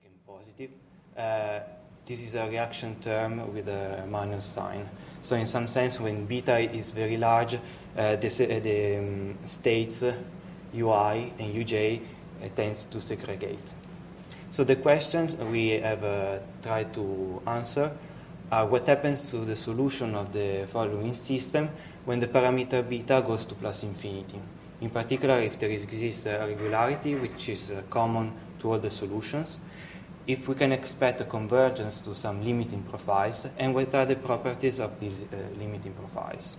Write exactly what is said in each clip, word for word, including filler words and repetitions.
taken positive, uh, this is a reaction term with a minus sign. So in some sense, when beta is very large, uh, the, the um, states uh, ui and uj uh, tends to segregate. So the questions we have uh, tried to answer are what happens to the solution of the following system when the parameter beta goes to plus infinity. In particular, if there exists a regularity, which is uh, common to all the solutions, if we can expect a convergence to some limiting profiles, and what are the properties of these uh, limiting profiles.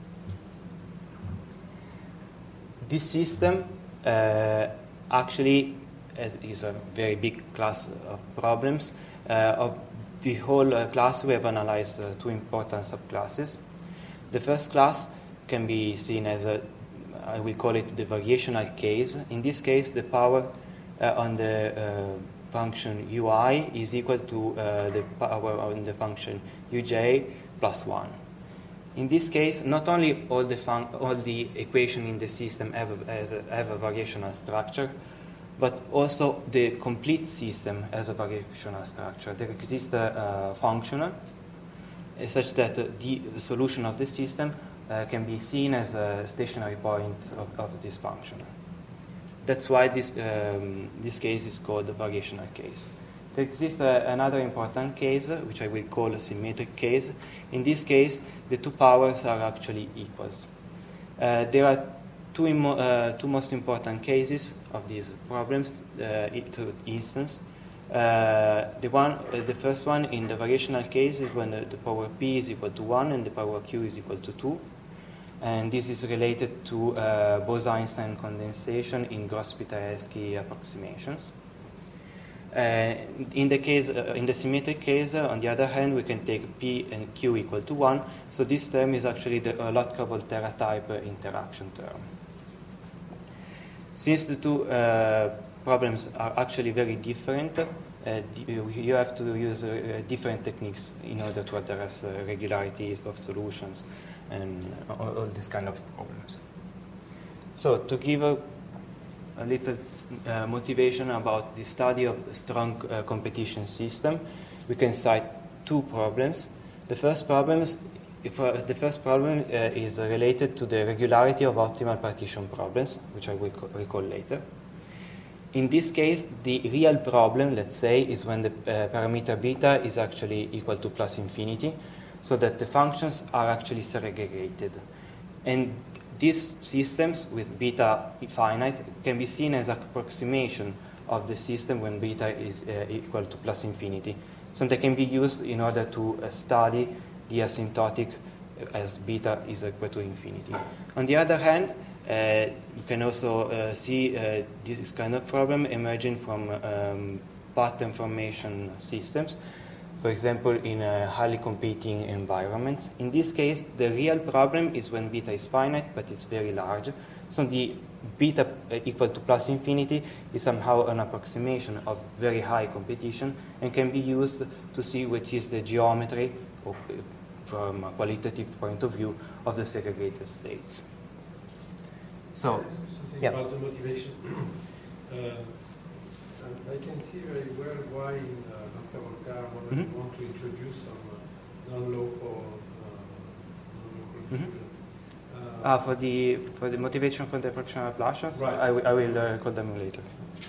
This system uh, actually has, is a very big class of problems. Uh, of the whole uh, class, we have analyzed uh, two important subclasses. The first class can be seen as a, I will call it the variational case. In this case, the power uh, on the uh, function ui is equal to uh, the power on the function uj plus one. In this case, not only all the, fun all the equations in the system have a, has a, have a variational structure, but also the complete system has a variational structure. There exists a, a functional uh, such that uh, the solution of the system uh, can be seen as a stationary point of, of this functional. That's why this, um, this case is called the variational case. There exists uh, another important case, uh, which I will call a symmetric case. In this case, the two powers are actually equals. Uh, there are two, uh, two most important cases of these problems, uh, to instance. Uh, the, one, uh, the first one in the variational case is when the, the power p is equal to one and the power q is equal to two. And this is related to uh, Bose-Einstein condensation in Gross-Pitarevsky approximations. Uh, in the case, uh, in the symmetric case, uh, on the other hand, we can take p and q equal to one. So this term is actually the uh, Lotka-Volterra type uh, interaction term. Since the two uh, problems are actually very different, uh, you have to use uh, different techniques in order to address uh, regularities of solutions and all, all these kind of problems. So to give a, a little uh, motivation about the study of a strong uh, competition system, we can cite two problems. The first problem is, if, uh, the first problem uh, is related to the regularity of optimal partition problems, which I will recall later. In this case, the real problem, let's say, is when the uh, parameter beta is actually equal to plus infinity, so that the functions are actually segregated. And these systems with beta finite can be seen as an approximation of the system when beta is uh, equal to plus infinity. So they can be used in order to uh, study the asymptotic as beta is equal to infinity. On the other hand, uh, you can also uh, see uh, this kind of problem emerging from um, pattern formation systems. For example, in uh, highly competing environments. In this case, the real problem is when beta is finite, but it's very large. So the beta equal to plus infinity is somehow an approximation of very high competition and can be used to see which is the geometry of, from a qualitative point of view of the segregated states. So, something yeah. about the motivation. uh, I can see very well why in uh, Lotka-Volterra model Mm-hmm. you want to introduce some uh, non-local uh, non-local diffusion. Mm-hmm. uh, for the for the motivation for the fractional Laplacians, Right. I, I will uh, call them later.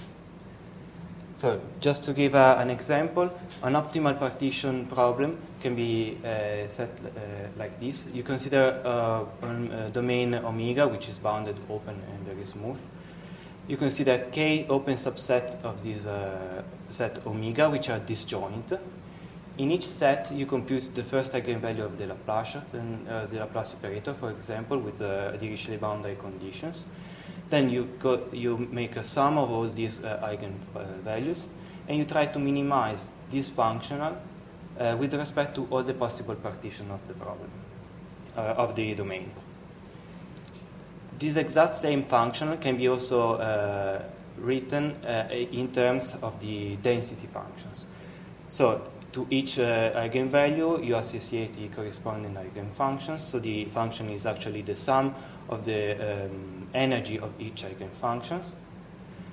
So, just to give uh, an example, an optimal partition problem can be uh, set uh, like this. You consider uh, a domain omega, which is bounded, open, and very smooth. You consider k open subset of this uh, set omega, which are disjoint. In each set, you compute the first eigenvalue of the Laplace, then uh, the Laplace operator, for example, with uh, Dirichlet boundary conditions. Then you go, you make a sum of all these uh, eigenvalues, and you try to minimize this functional uh, with respect to all the possible partition of the problem uh, of the domain. This exact same function can be also uh, written uh, in terms of the density functions. So to each uh, eigenvalue, you associate the corresponding eigenfunctions. So the function is actually the sum of the um, energy of each eigenfunctions.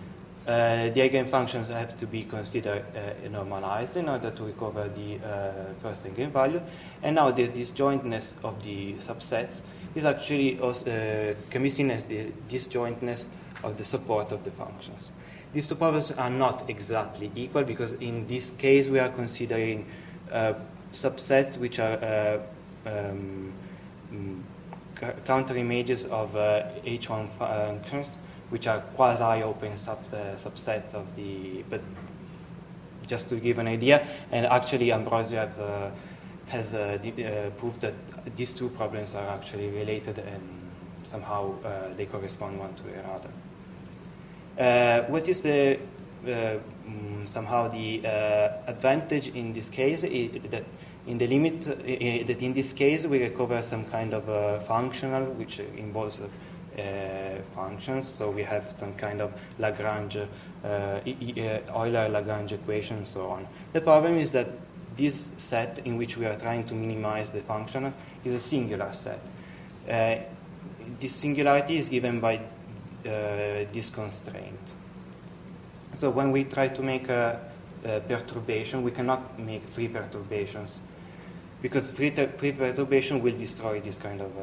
Uh, the eigenfunctions have to be considered uh, normalized in order to recover the uh, first eigenvalue. And now the disjointness of the subsets is actually also, uh, can be seen as the disjointness of the support of the functions. These two problems are not exactly equal because in this case we are considering uh, subsets which are uh, um, counter images of uh, H one functions, which are quasi-open sub, uh, subsets of the, but just to give an idea, and actually Ambrosio have, uh, has uh, the, uh, proved that these two problems are actually related and somehow uh, they correspond one to the other. Uh, what is the, uh, um, somehow the uh, advantage in this case is that in the limit, uh, that in this case we recover some kind of uh, functional which involves uh, Uh, functions, so we have some kind of Lagrange, uh, uh, Euler-Lagrange equation, and so on. The problem is that this set in which we are trying to minimize the function is a singular set. Uh, this singularity is given by uh, this constraint. So when we try to make a, a perturbation, we cannot make free perturbations because free, free perturbation will destroy this kind of uh,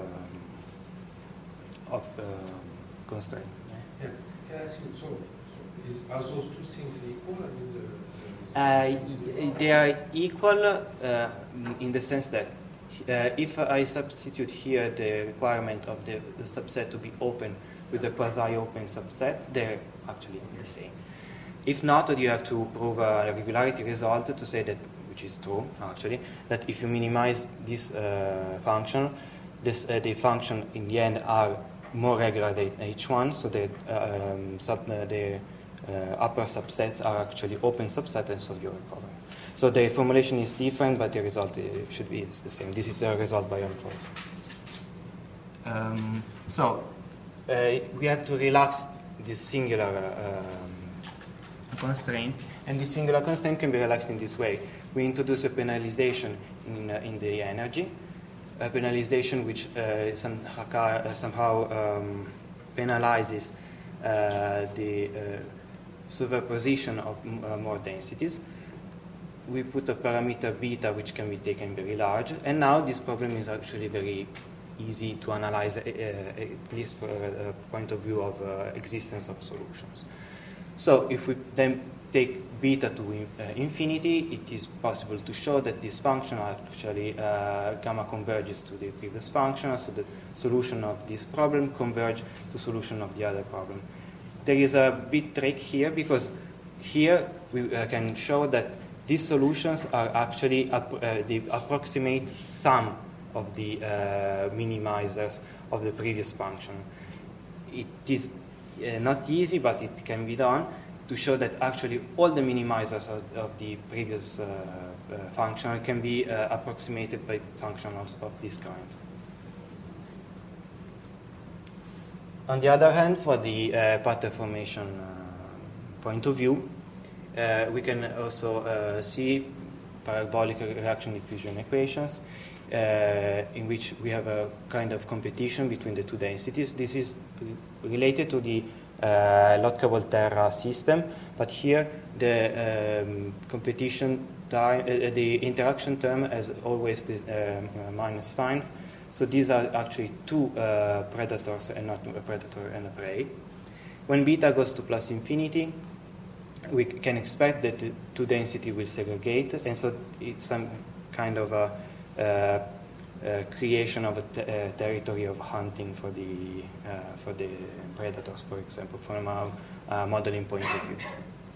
of uh, constraint. Yeah. Can I ask you, so, so is, are those two things equal? I mean, the, the uh, they are equal uh, in the sense that uh, if I substitute here the requirement of the, the subset to be open with a quasi-open subset, they're actually the same. If not, you have to prove a regularity result to say that, which is true actually, that if you minimize this uh, function, this, uh, the function in the end are more regular than H one, so the, uh, um, sub, uh, the uh, upper subsets are actually open subsets, and so you recover. So the formulation is different, but the result uh, should be the same. This is a result by Ambrosio. Um, so uh, we have to relax this singular uh, um, constraint, and this singular constraint can be relaxed in this way. We introduce a penalization in, uh, in the energy, a penalization which uh, somehow, uh, somehow um, penalizes uh, the uh, superposition of m uh, more densities. We put a parameter beta which can be taken very large, and now this problem is actually very easy to analyze, uh, uh, at least for a, a point of view of uh, existence of solutions. So if we then take beta to uh, infinity, it is possible to show that this function actually uh, gamma converges to the previous function, so the solution of this problem converges to solution of the other problem. There is a bit trick here because here we uh, can show that these solutions are actually uh, they approximate some of the uh, minimizers of the previous function. It is uh, not easy, but it can be done to show that actually all the minimizers of, of the previous uh, uh, function can be uh, approximated by functions of, of this kind. On the other hand, for the uh, pattern formation uh, point of view, uh, we can also uh, see parabolic reaction diffusion equations uh, in which we have a kind of competition between the two densities. This is related to the Uh, Lotka-Volterra system, but here the um, competition time, uh, the interaction term has always the uh, minus sign. So these are actually two uh, predators and not a predator and a prey. When beta goes to plus infinity, we can expect that the two density will segregate, and so it's some kind of a uh, Uh, creation of a te uh, territory of hunting for the uh, for the predators, for example, from a uh, modeling point of view.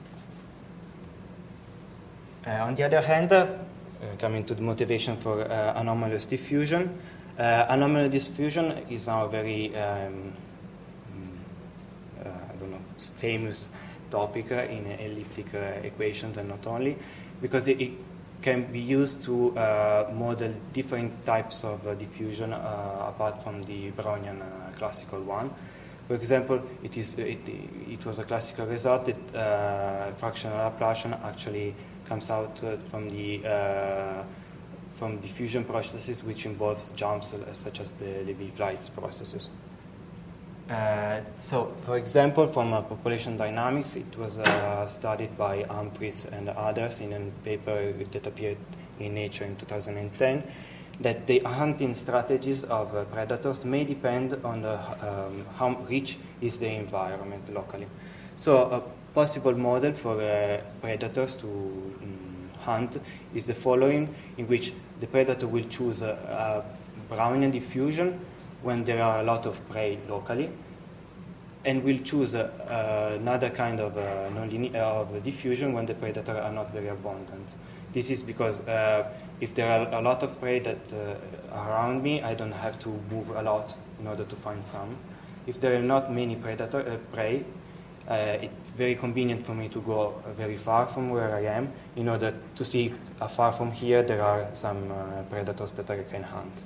Uh, on the other hand, uh, coming to the motivation for uh, anomalous diffusion, uh, anomalous diffusion is now a very um, uh, I don't know famous topic uh, in elliptic uh, equations, and not only because it, it can be used to uh, model different types of uh, diffusion uh, apart from the Brownian uh, classical one. For example, it is it, it was a classical result that uh, fractional Laplacian actually comes out uh, from the uh, from diffusion processes which involves jumps uh, such as the Lévy-Flies processes. Uh, so, for example, from uh, population dynamics, it was uh, studied by Humphreys and others in a paper that appeared in Nature in two thousand ten, that the hunting strategies of uh, predators may depend on the, um, how rich is the environment locally. So, a possible model for uh, predators to um, hunt is the following, in which the predator will choose a, a Brownian diffusion when there are a lot of prey locally, and will choose uh, uh, another kind of, uh, non-linear of diffusion when the predators are not very abundant. This is because uh, if there are a lot of prey that uh, are around me, I don't have to move a lot in order to find some. If there are not many predator uh, prey, uh, it's very convenient for me to go very far from where I am in order to see if uh, far from here there are some uh, predators that I can hunt.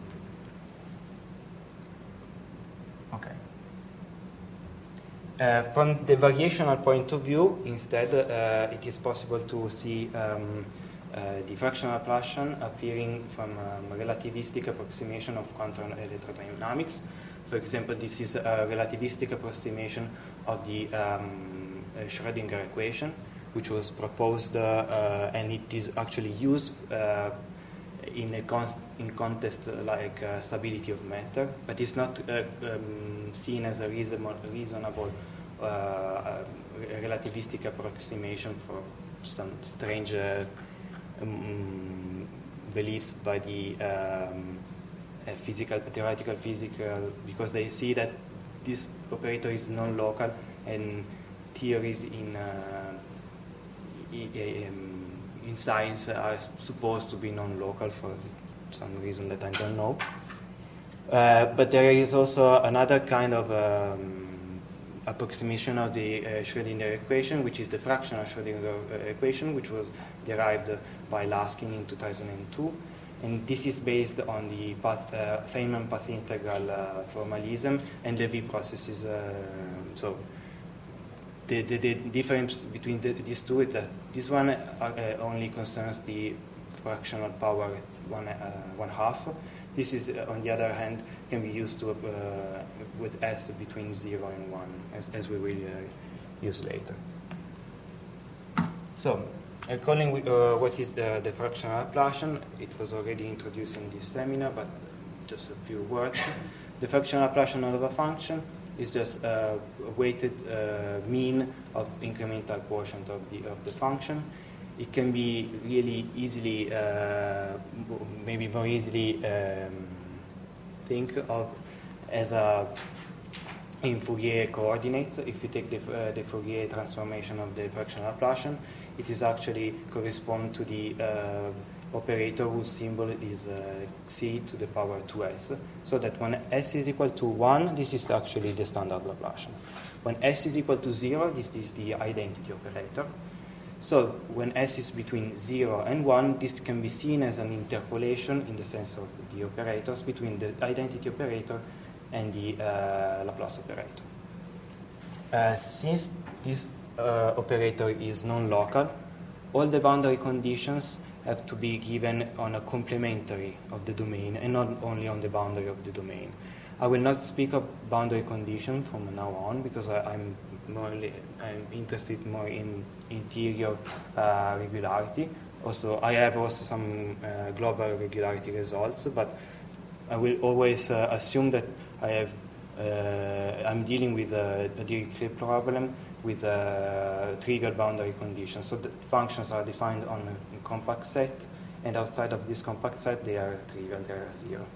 Uh, from the variational point of view, instead, uh, it is possible to see um, uh, the fractional Laplacian appearing from um, a relativistic approximation of quantum electrodynamics. For example, this is a relativistic approximation of the um, uh, Schrödinger equation, which was proposed, uh, uh, and it is actually used uh, in a const in context uh, like uh, stability of matter, but it's not uh, um, seen as a reasonable, reasonable uh, uh, relativistic approximation for some strange uh, um, beliefs by the um, uh, physical, theoretical physical, because they see that this operator is non-local and theories in uh, I, um, in science are supposed to be non-local for some reason that I don't know. Uh, but there is also another kind of um, approximation of the uh, Schrödinger equation, which is the fractional Schrödinger uh, equation, which was derived by Laskin in two thousand two. And this is based on the path, uh, Feynman path integral uh, formalism and Levy processes. Uh, so The, the, the difference between the, these two is that this one uh, uh, only concerns the fractional power one, uh, one half. This is, uh, on the other hand, can be used to, uh, with S between zero and one, as, as we will uh, use later. So, uh, calling uh, what is the, the fractional Laplacian, it was already introduced in this seminar, but just a few words. The fractional Laplacian of a function is just a weighted uh, mean of incremental quotient of the of the function. It can be really easily, uh, maybe more easily um, think of as a in Fourier coordinates. If you take the, uh, the Fourier transformation of the fractional Laplacian, it is actually correspond to the uh, operator whose symbol is uh, c to the power two s, so that when s is equal to one, this is actually the standard Laplacian. When s is equal to zero, this is the identity operator. So when s is between zero and one, this can be seen as an interpolation in the sense of the operators between the identity operator and the uh, Laplace operator. Uh, since this uh, operator is non-local, all the boundary conditions have to be given on a complementary of the domain and not only on the boundary of the domain. I will not speak of boundary condition from now on because I, I'm more I'm interested more in interior uh, regularity. Also, I have also some uh, global regularity results, but I will always uh, assume that I have uh, I'm dealing with a, a Dirichlet problem with a trivial boundary condition. So the functions are defined on a compact set, and outside of this compact set, they are trivial, they are zero.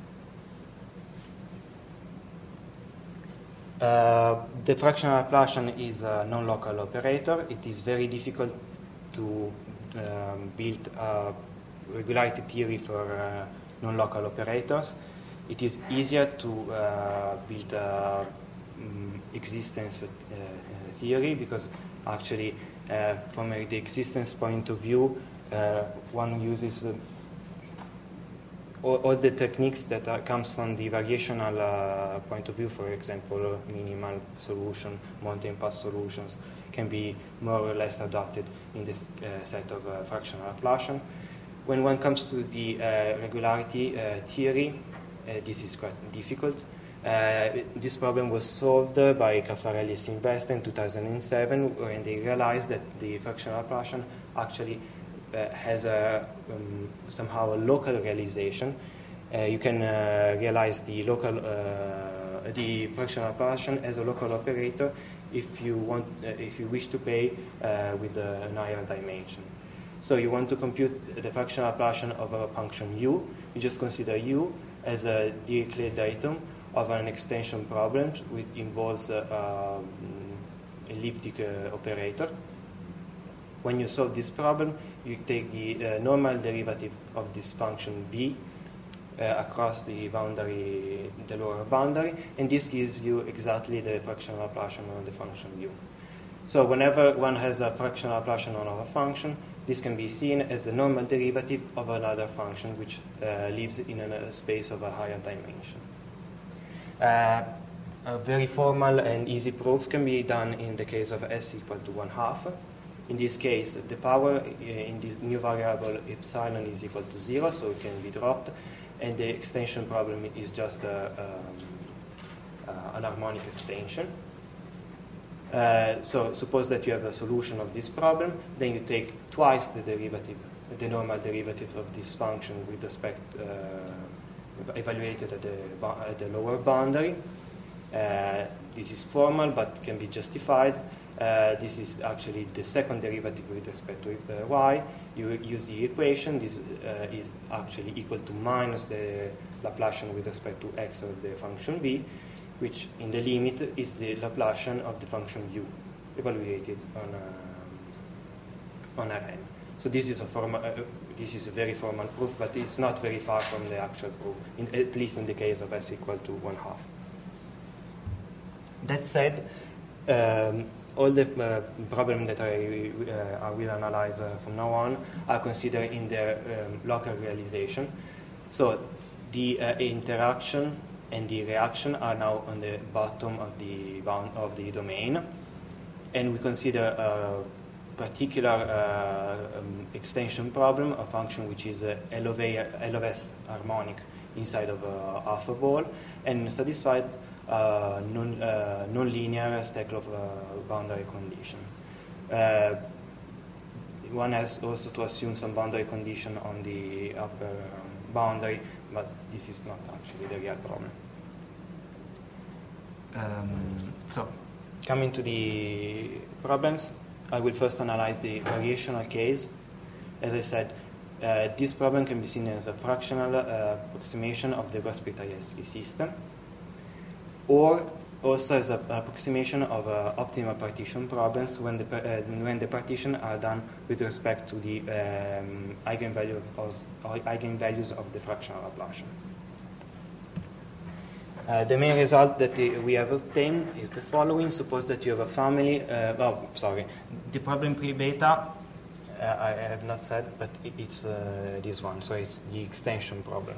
Uh, the fractional Laplacian is a non-local operator. It is very difficult to um, build a regularity theory for uh, non-local operators. It is easier to uh, build a um, existence uh, theory because actually uh, from uh, the existence point of view uh, one uses uh, all, all the techniques that are, comes from the variational uh, point of view. For example, uh, minimal solution, mountain pass solutions can be more or less adopted in this uh, set of uh, fractional Laplacian. When one comes to the uh, regularity uh, theory, uh, this is quite difficult. Uh, this problem was solved uh, by Caffarelli and Silvestre in two thousand seven, when they realized that the fractional Laplacian actually uh, has a, um, somehow a local realization. Uh, you can uh, realize the local, uh, the fractional Laplacian as a local operator if you want, uh, if you wish to play uh, with uh, an higher dimension. So you want to compute the fractional Laplacian of a function u. You just consider u as a Dirichlet datum of an extension problem which involves an uh, elliptic uh, operator. When you solve this problem, you take the uh, normal derivative of this function v uh, across the boundary, the lower boundary, and this gives you exactly the fractional Laplacian on the function u. So whenever one has a fractional Laplacian on a function, this can be seen as the normal derivative of another function which uh, lives in a space of a higher dimension. Uh, a very formal and easy proof can be done in the case of S equal to one half. In this case, the power in this new variable epsilon is equal to zero, so it can be dropped, and the extension problem is just a, um, uh, an harmonic extension. Uh, so suppose that you have a solution of this problem, then you take twice the derivative, the normal derivative of this function with respect uh, evaluated at the, at the lower boundary. Uh, this is formal but can be justified. Uh, this is actually the second derivative with respect to uh, y. You use the equation. This uh, is actually equal to minus the Laplacian with respect to x of the function v, which in the limit is the Laplacian of the function u, evaluated on a, on a n. So this is a formal, uh, this is a very formal proof, but it's not very far from the actual proof, in, at least in the case of s equal to one half. That said, um, all the uh, problems that I, uh, I will analyze uh, from now on are considered in their um, local realization. So the uh, interaction and the reaction are now on the bottom of the bound of the domain, and we consider a particular uh, um, extension problem, a function which is a L of A, L of S harmonic inside of a alpha ball, and satisfied uh, non, uh, non-linear Steklov uh, boundary condition. Uh, one has also to assume some boundary condition on the upper um, boundary, but this is not actually the real problem. Um, so, coming to the problems, I will first analyze the variational case. As I said, uh, this problem can be seen as a fractional uh, approximation of the Gross-Pitarevsky system, or also as an approximation of uh, optimal partition problems when the, uh, when the partition are done with respect to the um, eigenvalue of, of, eigenvalues of the fractional Laplacian. Uh, the main result that the, we have obtained is the following. Suppose that you have a family, uh, oh, sorry, the problem pre-beta, uh, I have not said, but it, it's uh, this one, so it's the extension problem.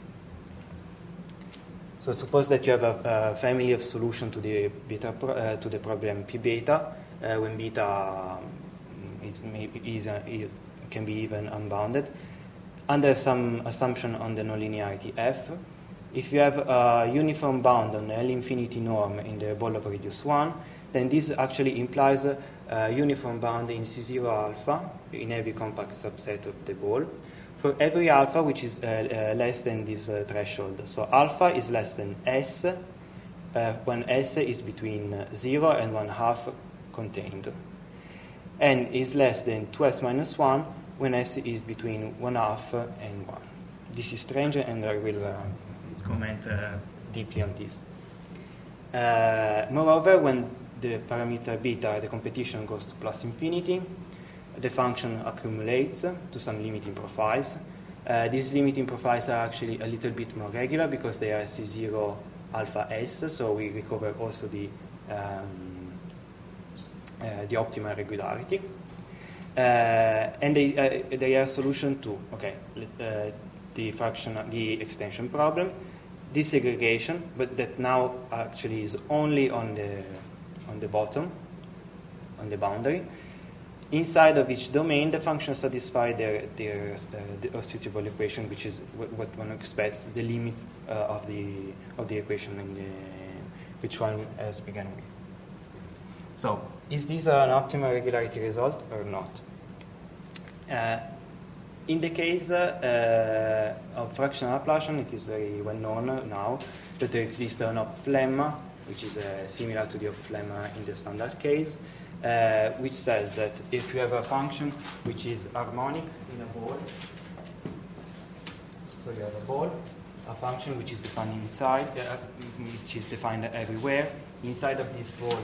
So suppose that you have a, a family of solution to the beta pro, uh, to the problem p beta, uh, when beta um, is, is, uh, is can be even unbounded, under some assumption on the nonlinearity f. If you have a uniform bound on L infinity norm in the ball of radius one, then this actually implies a, a uniform bound in C zero alpha in every compact subset of the ball for every alpha which is uh, uh, less than this uh, threshold. So alpha is less than S uh, when S is between zero and one half contained, and is less than two S minus one when S is between one half and one. This is strange, and I will uh, comment uh, deeply on this. Uh, moreover, when the parameter beta, the competition goes to plus infinity, the function accumulates to some limiting profiles. Uh, these limiting profiles are actually a little bit more regular because they are C zero alpha S, so we recover also the, um, uh, the optimal regularity. Uh, and they, uh, they are solution to, okay, uh, the fraction, the extension problem, desegregation, but that now actually is only on the on the bottom, on the boundary, inside of each domain, the functions satisfy their, their uh, the suitable equation, which is what, what one expects, the limits uh, of the of the equation in the, which one has begun with. So, is this an optimal regularity result or not? Uh, in the case uh, of fractional Laplacian, it is very well known now that there exists an Hopf lemma, which is uh, similar to the Hopf lemma in the standard case, uh, which says that if you have a function which is harmonic in a ball, so you have a ball, a function which is defined inside, uh, which is defined everywhere, inside of this ball,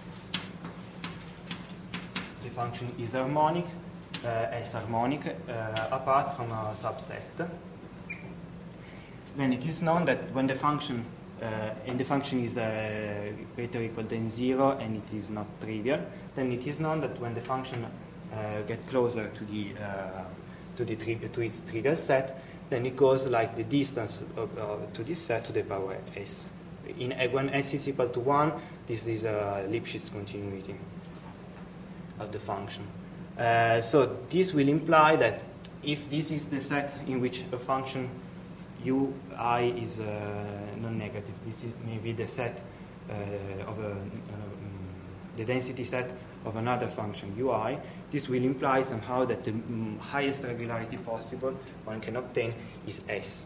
the function is harmonic, uh, S harmonic, uh, apart from a subset. Then it is known that when the function uh, and the function is uh, greater or equal than zero and it is not trivial, then it is known that when the function uh, gets closer to the uh, to the tri to its trivial set, then it goes like the distance of, uh, to this set to the power s. In uh, when s is equal to one, this is a Lipschitz continuity of the function. Uh, so this will imply that if this is the set in which a function ui is uh, non-negative, this is maybe the set uh, of a, um, the density set of another function ui, this will imply somehow that the um, highest regularity possible one can obtain is s.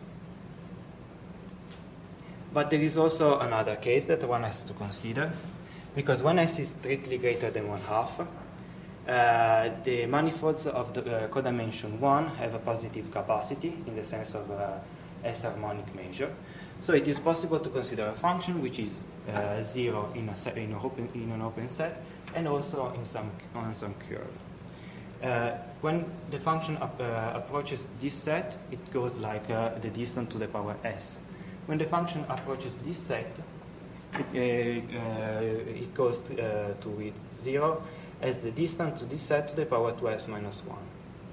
But there is also another case that one has to consider, because when s is strictly greater than one half, uh, the manifolds of the uh, codimension one have a positive capacity in the sense of uh, S harmonic measure. So it is possible to consider a function which is uh, zero in, a set, in, a open, in an open set and also in some, on some curve. Uh, when the function up, uh, approaches this set, it goes like uh, the distance to the power s. When the function approaches this set, it, uh, uh, it goes to, uh, to its zero as the distance to this set to the power two s minus one.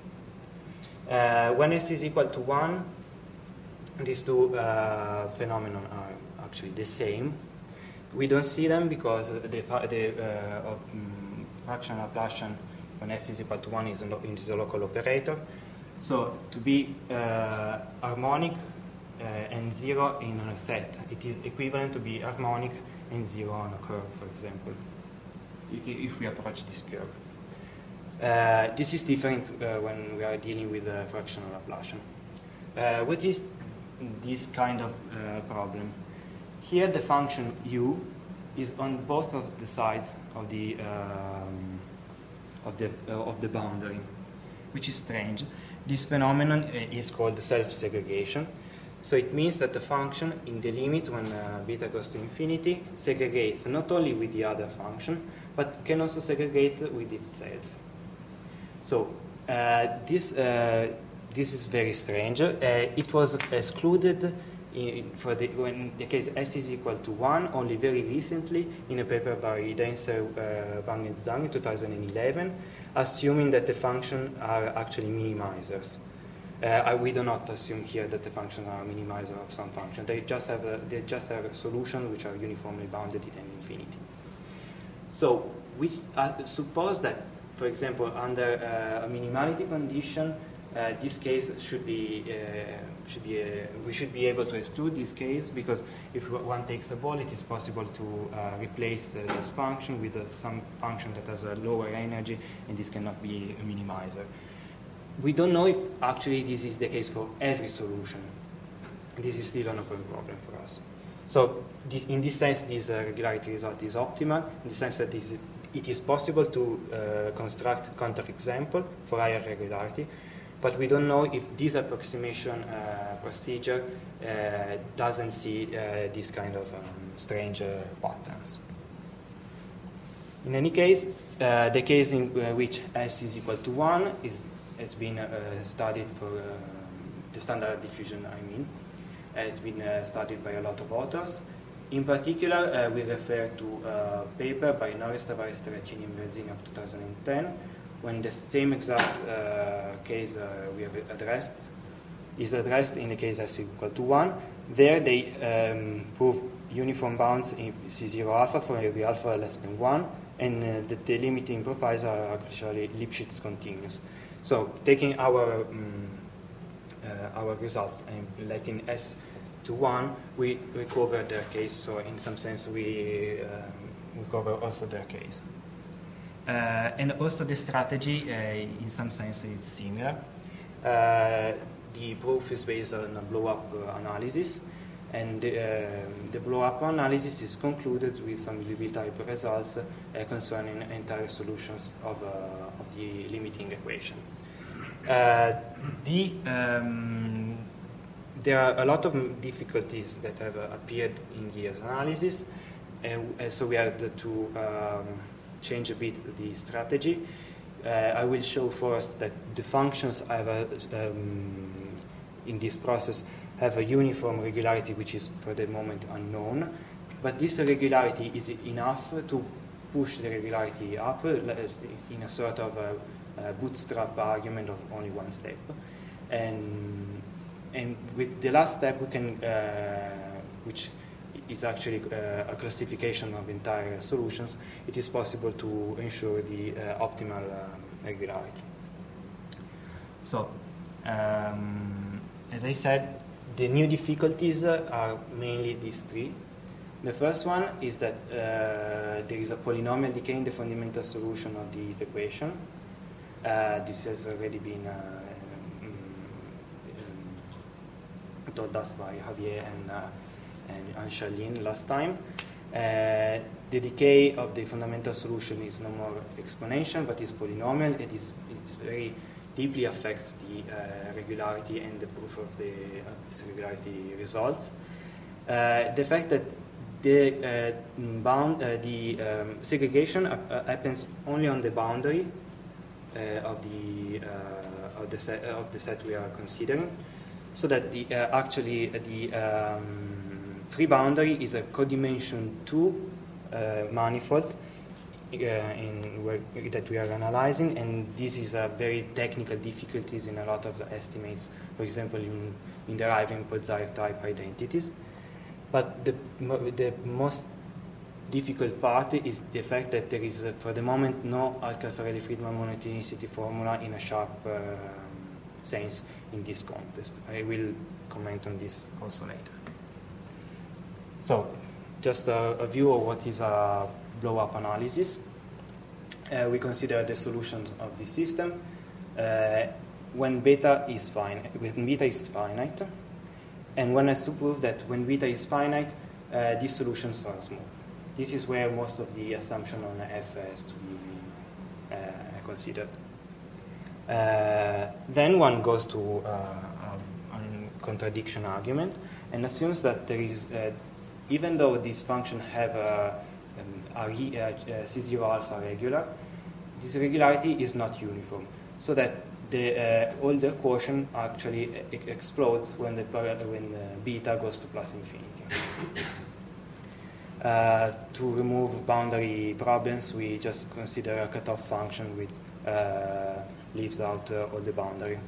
Uh, when s is equal to one, these two uh, phenomena are actually the same. We don't see them because the, the uh, um, fractional Laplacian when s is equal to one is, an, is a local operator. So to be uh, harmonic uh, and zero in a set, it is equivalent to be harmonic and zero on a curve, for example, if we approach this curve. Uh, this is different uh, when we are dealing with a fractional Laplacian. Uh, what is this kind of uh, problem? Here the function u is on both of the sides of the um, of the uh, of the boundary, which is strange. This phenomenon uh, is called self-segregation. So it means that the function in the limit when uh, beta goes to infinity segregates not only with the other function, but can also segregate with itself. So uh, this uh, this is very strange. Uh, it was excluded in, for the when the case s is equal to one only very recently in a paper by Denser, uh, Wang and Zhang in two thousand eleven, assuming that the functions are actually minimizers. Uh, we do not assume here that the functions are a minimizer of some function. They just have a, they just have a solution which are uniformly bounded at infinity. So we uh, suppose that, for example, under uh, a minimality condition, uh, this case should be uh, should be uh, we should be able to exclude this case, because if one takes a ball, it is possible to uh, replace uh, this function with uh, some function that has a lower energy, and this cannot be a minimizer. We don't know if actually this is the case for every solution. This is still an open problem for us. So this, in this sense, this uh, regularity result is optimal, in the sense that this is, it is possible to uh, construct counterexample for higher regularity, but we don't know if this approximation uh, procedure uh, doesn't see uh, this kind of um, strange uh, patterns. In any case, uh, the case in uh, which s is equal to one is has been uh, studied for uh, the standard diffusion, I mean. Uh, it's been uh, studied by a lot of authors. In particular, uh, we refer to a paper by Norris, Tavares, Terracini, and Berezzini of two thousand ten, when the same exact uh, case uh, we have addressed is addressed in the case s equal to one. There they um, prove uniform bounds in C zero alpha for every alpha less than one, and uh, the, the limiting profiles are actually Lipschitz continuous. So taking our um, uh, our results and letting S to one, we recover their case. So in some sense, we um, recover also their case. Uh, and also the strategy, uh, in some sense, is similar. Uh, the proof is based on a blow-up uh, analysis, and uh, the blow-up analysis is concluded with some Liouville-type results uh, concerning entire solutions of, uh, of the limiting equation. Uh, the, um, there are a lot of difficulties that have uh, appeared in the analysis, and uh, so we had to um, change a bit the strategy. Uh, I will show first that the functions have a, um, in this process have a uniform regularity which is for the moment unknown, but this regularity is enough to push the regularity up uh, in a sort of a, a bootstrap argument of only one step. And, and with the last step we can, uh, which is actually uh, a classification of entire solutions, it is possible to ensure the uh, optimal uh, regularity. So, um, as I said, the new difficulties uh, are mainly these three. The first one is that uh, there is a polynomial decay in the fundamental solution of the equation. Uh, this has already been uh, um, um, told us by Javier and uh, and Charlene last time. Uh, the decay of the fundamental solution is no more exponential, but is polynomial. It is it very deeply affects the uh, regularity and the proof of the of this regularity results. Uh, the fact that the uh, bound uh, the um, segregation uh, happens only on the boundary uh, of the uh, of the set of the set we are considering, so that the uh, actually the um, free boundary is a codimension two uh, manifolds uh, in where, that we are analyzing, and this is a very technical difficulties in a lot of estimates, for example, in, in deriving Podzaev type identities. But the, the most difficult part is the fact that there is, uh, for the moment, no Alcalfarelli-Friedman monotonicity formula in a sharp uh, sense in this context. I will comment on this also later. So, just a, a view of what is a blow-up analysis. Uh, we consider the solution of this system uh, when beta is finite. When beta is finite, and one has to prove that when beta is finite, uh, these solutions are smooth. This is where most of the assumption on F has to be uh, considered. Uh, then one goes to uh, a, a contradiction argument and assumes that there is uh, even though this function have a, a, a, a C zero alpha regular, this regularity is not uniform, so that the uh, older quotient actually e explodes when the when the beta goes to plus infinity. uh, to remove boundary problems, we just consider a cutoff function which uh, leaves out uh, all the boundary.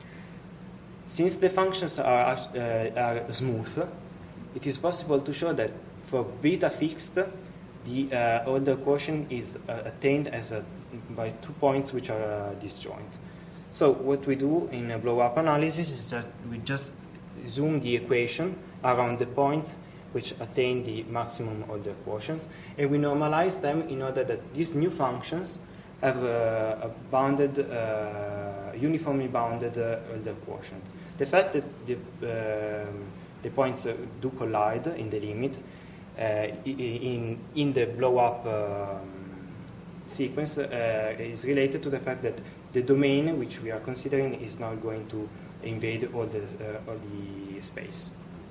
Since the functions are uh, are smooth, it is possible to show that for beta fixed, the uh, older quotient is uh, attained as a, by two points which are uh, disjoint. So what we do in a blow-up analysis is that we just zoom the equation around the points which attain the maximum older quotient, and we normalize them in order that these new functions have a, a bounded, uh, uniformly bounded uh, older quotient. The fact that the uh, the points uh, do collide in the limit uh, in, in the blow-up um, sequence uh, is related to the fact that the domain which we are considering is not going to invade all the, uh, all the space.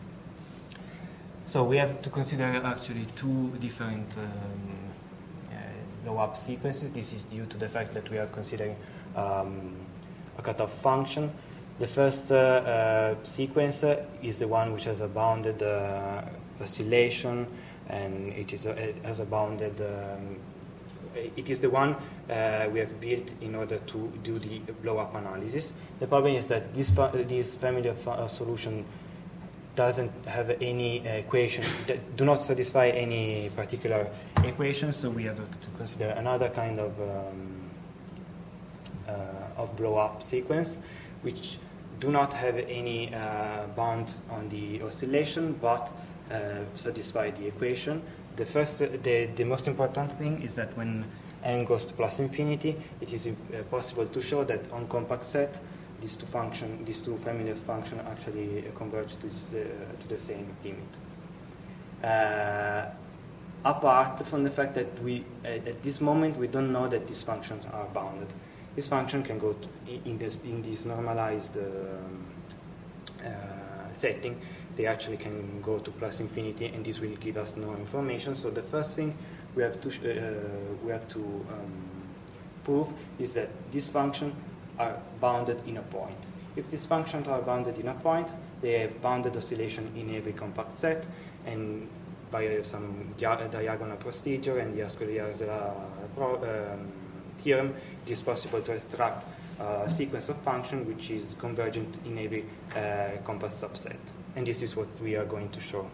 So we have to consider actually two different um, uh, blow-up sequences. This is due to the fact that we are considering um, a cutoff function. The first uh, uh, sequence uh, is the one which has a bounded uh, oscillation, and it is a, it has a bounded. Um, it is the one uh, we have built in order to do the blow-up analysis. The problem is that this fa this family of uh, solution doesn't have any equation, that do not satisfy any particular equation, so we have to consider another kind of um, uh, of blow-up sequence, which do not have any uh, bounds on the oscillation, but uh, satisfy the equation. The first, uh, the, the most important thing is that when n goes to plus infinity, it is uh, possible to show that on compact set, these two function, these two family of functions actually converge to, this, uh, to the same limit. Uh, apart from the fact that we, uh, at this moment, we don't know that these functions are bounded. This function can go to, in this in this normalized uh, uh, setting. They actually can go to plus infinity, and this will give us no information. So the first thing we have to uh, we have to um, prove is that these functions are bounded in a point. If these functions are bounded in a point, they have bounded oscillation in every compact set, and by some dia diagonal procedure and the Ascoli-Arzelà um, theorem, it is possible to extract a sequence of functions which is convergent in every uh, compact subset. And this is what we are going to show.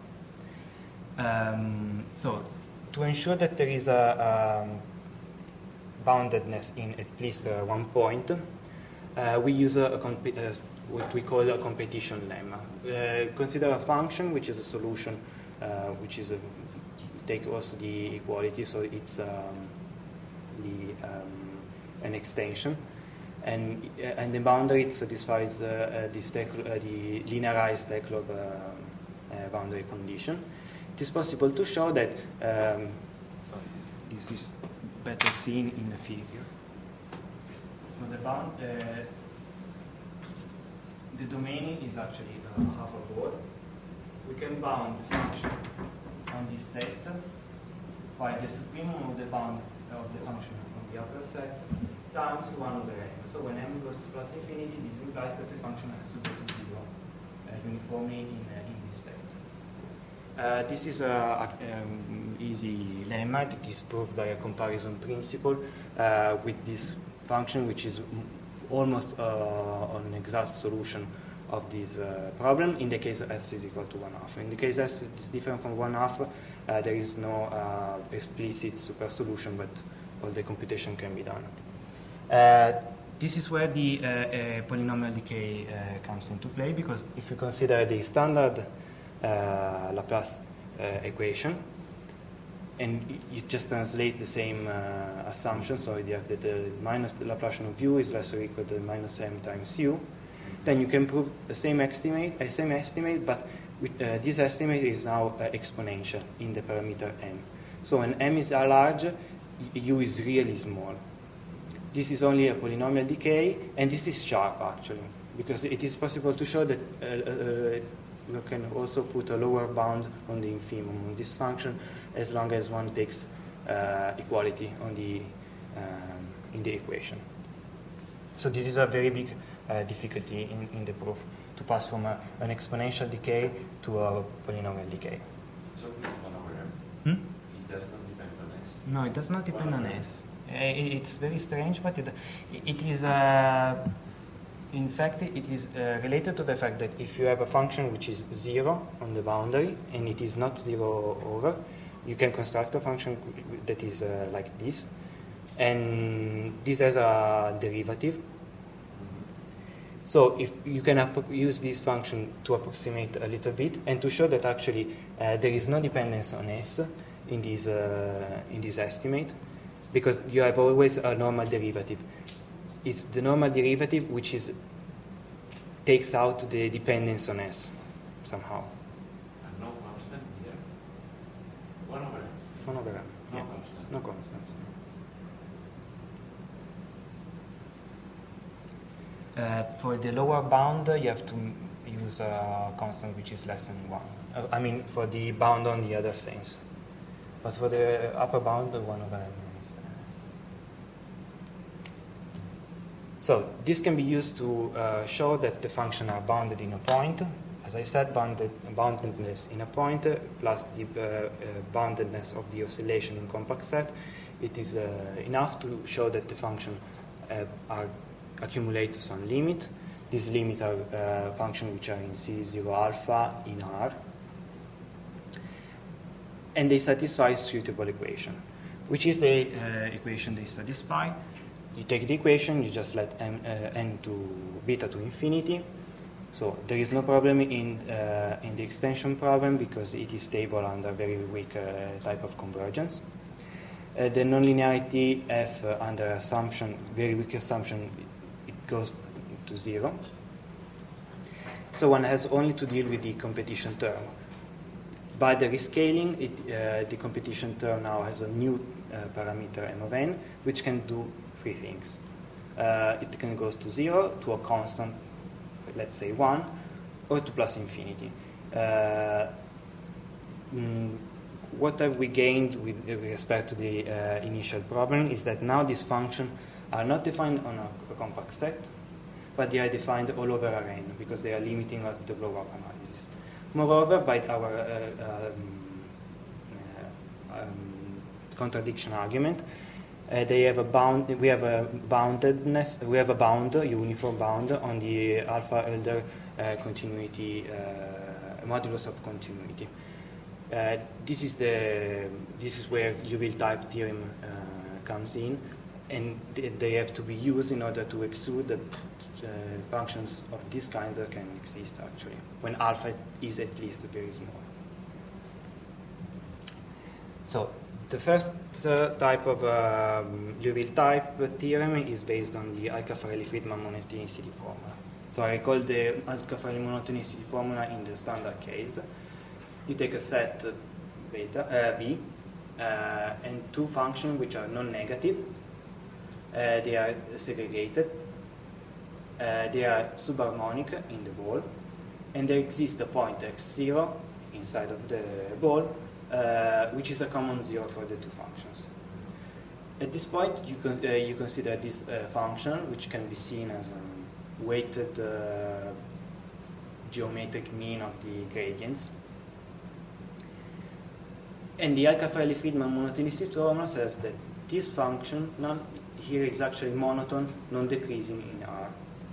Um, so, to ensure that there is a um, boundedness in at least uh, one point, uh, we use a, a uh, what we call a competition lemma. Uh, consider a function which is a solution, uh, which is a, take also the equality, so it's um, the um, an extension, and uh, and the boundary it satisfies uh, uh, this uh, the linearized Teklov uh, uh, boundary condition. It is possible to show that. Um, sorry, this is better seen in the figure. So the bound, uh, the domain is actually uh, half a board. We can bound the function on this set by the supremum of the bound of the function on the upper set times one over n. So when m goes to plus infinity, this implies that the function has to go to zero uh, uniformly in, uh, in this set. Uh, this is an um, easy lemma that is proved by a comparison principle uh, with this function, which is almost uh, an exact solution of this uh, problem. In the case s is equal to one half. In the case s is different from one half, uh, there is no uh, explicit super solution, but all the computation can be done. Uh, this is where the uh, uh, polynomial decay uh, comes into play, because if you consider the standard uh, Laplace uh, equation, and you just translate the same uh, assumption, so you have that the minus the Laplacian of u is less or equal to minus m times u, then you can prove the same estimate, a same estimate, but with, uh, this estimate is now uh, exponential in the parameter m. So when m is large, u is really small. This is only a polynomial decay, and this is sharp actually, because it is possible to show that uh, uh, you can also put a lower bound on the infimum on this function, as long as one takes uh, equality on the um, in the equation. So this is a very big uh, difficulty in, in the proof, to pass from a, an exponential decay to a polynomial decay. So one over m. Hmm? It does not depend on s. No, it does not depend on s. It's very strange, but it, it is, uh, in fact, it is uh, related to the fact that if you have a function which is zero on the boundary and it is not zero over, you can construct a function that is uh, like this, and this has a derivative. So if you can use this function to approximate a little bit and to show that actually uh, there is no dependence on s in this uh, in this estimate, because you have always a normal derivative. It's the normal derivative which is takes out the dependence on s somehow. And no constant here. One over m. One over m. No Yeah. constant. No constant. Uh, for the lower bound, uh, you have to use a constant which is less than one. Uh, I mean, for the bound on the other sense. But for the upper bound, uh, one over m is. Uh... So this can be used to uh, show that the functions are bounded in a point. As I said, bounded, boundedness in a point uh, plus the uh, uh, boundedness of the oscillation in compact set. It is uh, enough to show that the function uh, are accumulate some limit. these limits are uh, functions which are in C zero alpha in R, and they satisfy a suitable equation. Which is the uh, equation they satisfy? You take the equation, you just let m, uh, n to beta to infinity. So there is no problem in, uh, in the extension problem because it is stable under very weak uh, type of convergence. Uh, the nonlinearity f uh, under assumption, very weak assumption, it goes to zero. So one has only to deal with the competition term. By the rescaling, it, uh, the competition term now has a new uh, parameter m of n, which can do three things. Uh, it can go to zero, to a constant, let's say one, or to plus infinity. Uh, mm, what have we gained with respect to the uh, initial problem is that now these functions are not defined on a, a compact set, but they are defined all over Rn because they are limiting of the blow-up analysis. Moreover, by our uh, um, uh, um, contradiction argument, uh, they have a bound. We have a boundedness. We have a bound, a uniform bound on the alpha-Elder uh, continuity uh, modulus of continuity. Uh, this is the. This is where Liouville-type theorem uh, comes in, and they, they have to be used in order to exclude the uh, functions of this kind that can exist actually, when alpha is at least very small. So the first uh, type of um, Liouville-type theorem is based on the Alcafarelli-Friedman monotonicity formula. So I recall the Alcafarelli monotonicity formula in the standard case. You take a set beta, uh, B uh, and two functions which are non-negative. Uh, they are segregated. Uh, they are subharmonic in the ball, and there exists a point x zero inside of the ball, uh, which is a common zero for the two functions. At this point, you, con uh, you consider this uh, function, which can be seen as a weighted uh, geometric mean of the gradients. And the Alcafarelli-Friedman monotonicity formula says that this function non here is actually monotone, non-decreasing in R.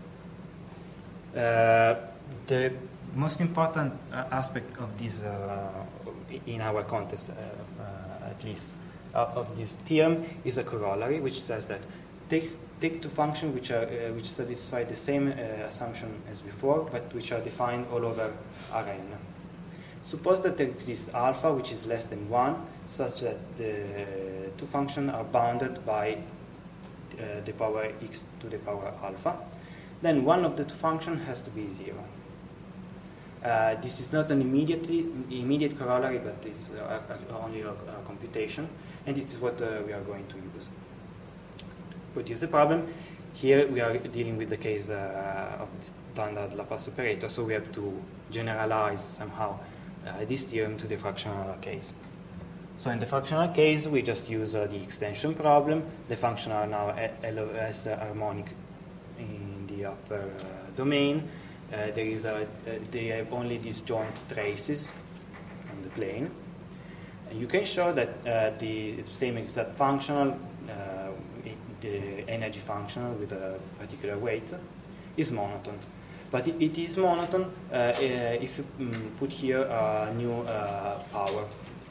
Uh, the most important uh, aspect of this, uh, in our context uh, uh, at least, uh, of this theorem is a corollary, which says that take, take two functions which, are, uh, which satisfy the same uh, assumption as before, but which are defined all over Rn. Suppose that there exists alpha, which is less than one, such that the two functions are bounded by uh, the power x to the power alpha. Then one of the two functions has to be zero. Uh, this is not an immediately immediate corollary, but it's uh, only a, a computation, and this is what uh, we are going to use. What is the problem? Here we are dealing with the case uh, of the standard Laplace operator, so we have to generalize somehow uh, this theorem to the fractional case. So in the fractional case, we just use uh, the extension problem. The functions are now L O S harmonic in the upper uh, domain. Uh, there is a, uh, they have only disjoint traces on the plane. And you can show that uh, the same exact functional, uh, it, the energy functional with a particular weight, is monotone. But it, it is monotone uh, uh, if you um, put here a new uh, power.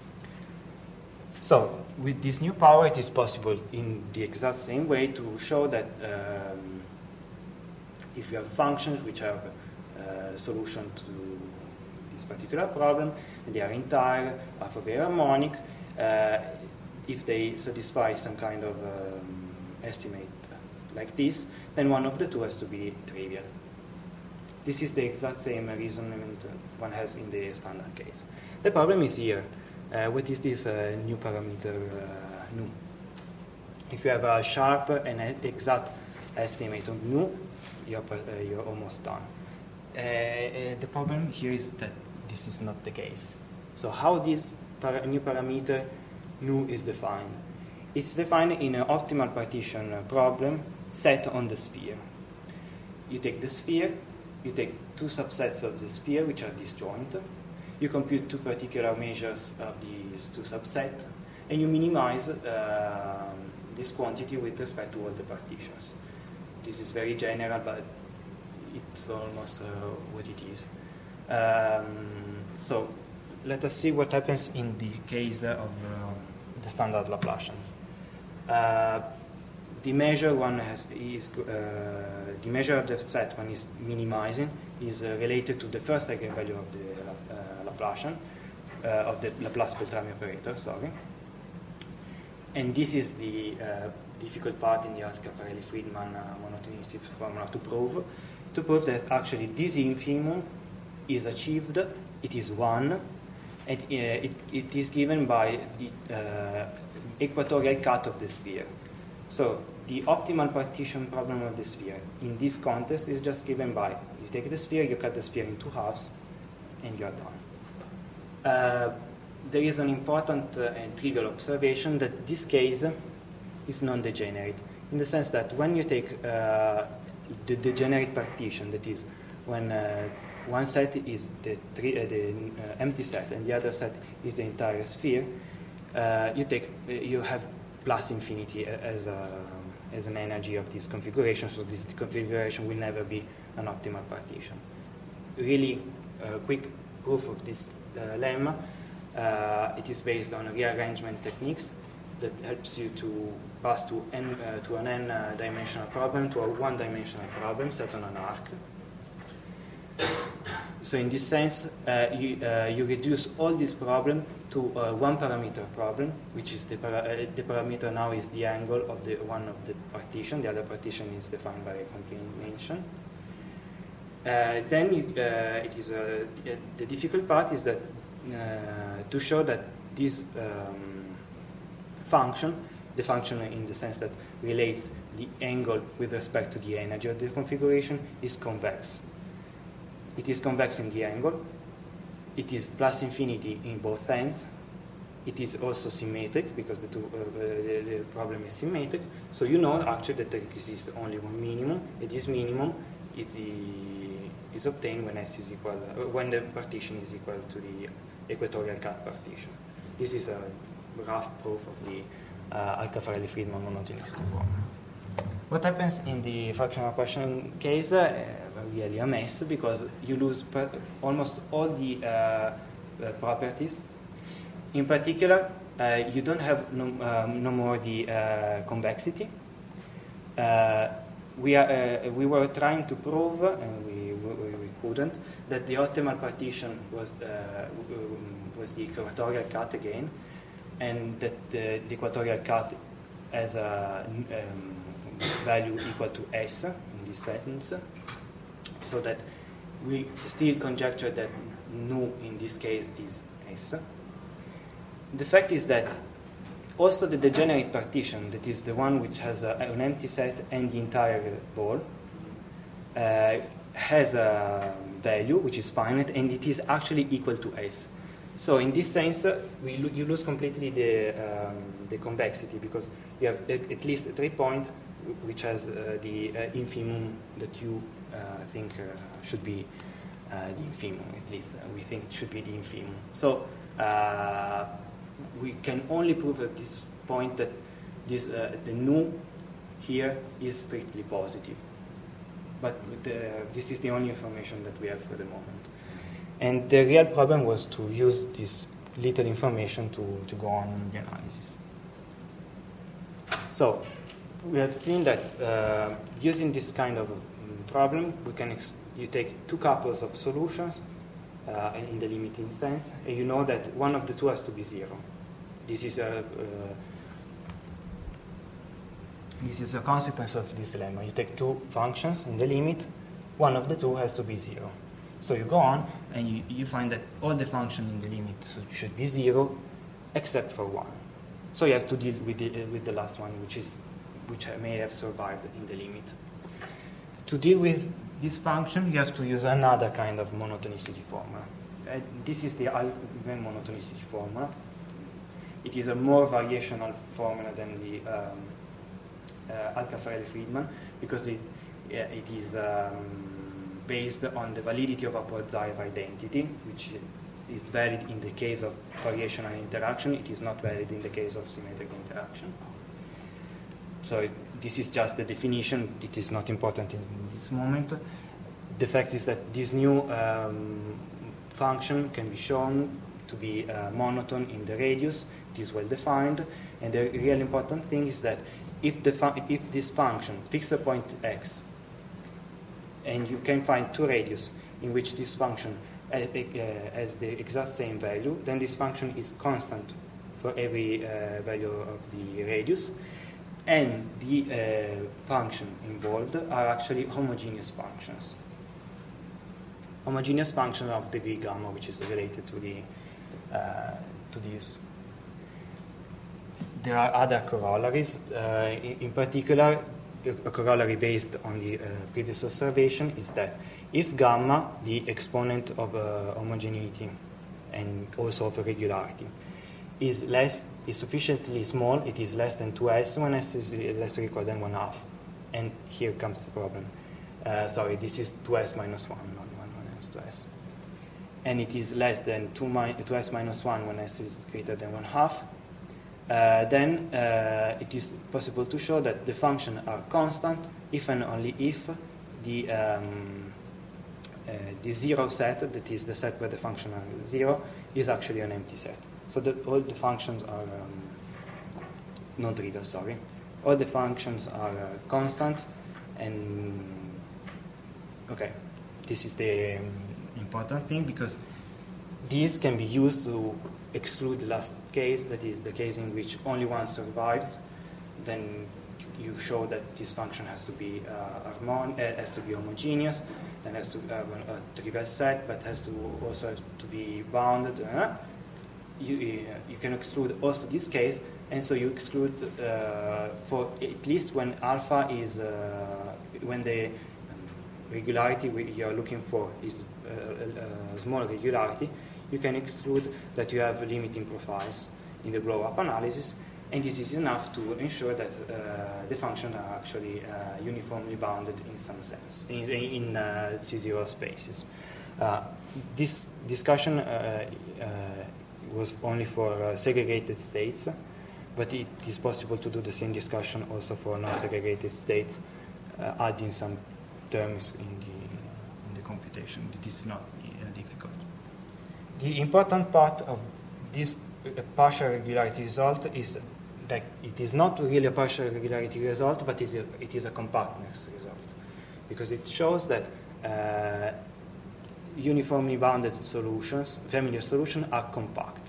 So with this new power, it is possible in the exact same way to show that um, if you have functions which have a solution to this particular problem, and they are entire, alpha very harmonic, uh, if they satisfy some kind of um, estimate like this, then one of the two has to be trivial. This is the exact same reasoning one has in the standard case. The problem is here. Uh, what is this uh, new parameter uh, nu? If you have a sharp and exact estimate of nu, you're, uh, you're almost done. Uh, uh, the problem here is that this is not the case. So how this para new parameter nu is defined? It's defined in an optimal partition problem set on the sphere. You take the sphere, you take two subsets of the sphere which are disjoint, you compute two particular measures of these two subsets, and you minimize uh, this quantity with respect to all the partitions. This is very general, but it's almost uh, what it is. Um, so let us see what happens in the case of uh, the standard Laplacian. Uh, the measure one has is uh, the measure of the set one is minimizing is uh, related to the first eigenvalue of the uh, Laplacian uh, of the Laplace Beltrami operator. Sorry, and this is the uh, difficult part in the Alcafarelli-Friedman uh, monotonicity formula to prove to prove that actually this infimum is achieved. It is one, and uh, it, it is given by the uh, equatorial cut of the sphere. So the optimal partition problem of the sphere in this context is just given by you take the sphere, you cut the sphere in two halves, and you are done. Uh, there is an important uh, and trivial observation that this case is non-degenerate in the sense that when you take uh, the degenerate partition, that is when uh, one set is the, three, uh, the uh, empty set and the other set is the entire sphere, uh, you take uh, you have plus infinity as a, as an energy of this configuration, so this configuration will never be an optimal partition. Really uh, quick proof of this uh, lemma, uh, it is based on rearrangement techniques that helps you to pass to, n, uh, to an n-dimensional uh, problem to a one-dimensional problem set on an arc. So in this sense, uh, you, uh, you reduce all this problem to a one-parameter problem, which is the, para uh, the parameter now is the angle of the one of the partition. The other partition is defined by a complementation. Uh, then you, uh, it is uh, the, the difficult part is that uh, to show that this um, function, the function in the sense that relates the angle with respect to the energy of the configuration, is convex. It is convex in the angle. It is plus infinity in both ends. It is also symmetric because the, two, uh, the, the problem is symmetric. So you know actually that there exists only one minimum, and this minimum is, the, is obtained when S is equal, uh, when the partition is equal to the equatorial cut partition. This is a rough proof of the uh, Alcafarelli-Friedman monotonicity formula. What happens in the fractional equation case? Uh, really a mess because you lose almost all the uh, uh, properties. In particular, uh, you don't have no, um, no more the uh, convexity. Uh, we, are, uh, we were trying to prove, and we, we, we couldn't, that the optimal partition was, uh, was the equatorial cut again, and that the, the equatorial cut has a um, value equal to S in this sentence, so that we still conjecture that nu in this case is S. The fact is that also the degenerate partition, that is the one which has a, an empty set and the entire ball, uh, has a value which is finite, and it is actually equal to S. So in this sense, uh, we lo you lose completely the, um, the convexity because you have at, at least three points which has uh, the uh, infimum that you uh, think uh, should be uh, the infimum, at least uh, we think it should be the infimum. So uh, we can only prove at this point that this, uh, the nu here is strictly positive. But the, this is the only information that we have for the moment. And the real problem was to use this little information to, to go on the analysis. So we have seen that uh, using this kind of um, problem, we can ex you take two couples of solutions uh, in the limiting sense, and you know that one of the two has to be zero. This is a uh, this is a consequence of this lemma. You take two functions in the limit, one of the two has to be zero. So you go on, and you, you find that all the functions in the limit should be zero, except for one. So you have to deal with the, uh, with the last one, which is which may have survived in the limit. To deal with this function, you have to use another kind of monotonicity formula. Uh, this is the Alfvén monotonicity formula. It is a more variational formula than the um, uh, Alcafarelli-Friedman because it, uh, it is um, based on the validity of a Poisson identity, which is valid in the case of variational interaction. It is not valid in the case of symmetric interaction. So it, this is just the definition. It is not important in this moment. the fact is that this new um, function can be shown to be uh, monotone in the radius. It is well defined, and the real important thing is that if the if this function fixes a point x, and you can find two radius in which this function has, uh, has the exact same value, then this function is constant for every uh, value of the radius, and the uh, function involved are actually homogeneous functions. Homogeneous function of degree gamma, which is related to the uh, to this. There are other corollaries. Uh, in, in particular, a corollary based on the uh, previous observation is that if gamma, the exponent of uh, homogeneity and also of regularity, is less is sufficiently small, it is less than two s when s is less or equal than one half. And here comes the problem. Uh, sorry, this is two s minus one, not one minus two s. And it is less than two, mi two s minus one when s is greater than one half. Uh, then uh, it is possible to show that the functions are constant if and only if the, um, uh, the zero set, that is the set where the function are zero, is actually an empty set. So that all the functions are, um, not trivial, sorry. All the functions are uh, constant, and okay, this is the um, important thing, because these can be used to exclude the last case, that is the case in which only one survives. Then you show that this function has to be uh, harmon uh, has to be homogeneous, then has to have a trivial set, but has to also have to be bounded. Uh, you uh, you can exclude also this case, and so you exclude uh, for at least when alpha is uh, when the regularity you are looking for is uh, a small regularity. You can exclude that you have limiting profiles in the blow-up analysis, and this is enough to ensure that uh, the functions are actually uh, uniformly bounded in some sense, in, in uh, C zero spaces. Uh, this discussion uh, uh, was only for uh, segregated states, but it is possible to do the same discussion also for non-segregated states, uh, adding some terms in the, in the computation. It is not uh, difficult. The important part of this uh, partial regularity result is that it is not really a partial regularity result, but is a, it is a compactness result, because it shows that uh, uniformly bounded solutions, family of solutions, are compact.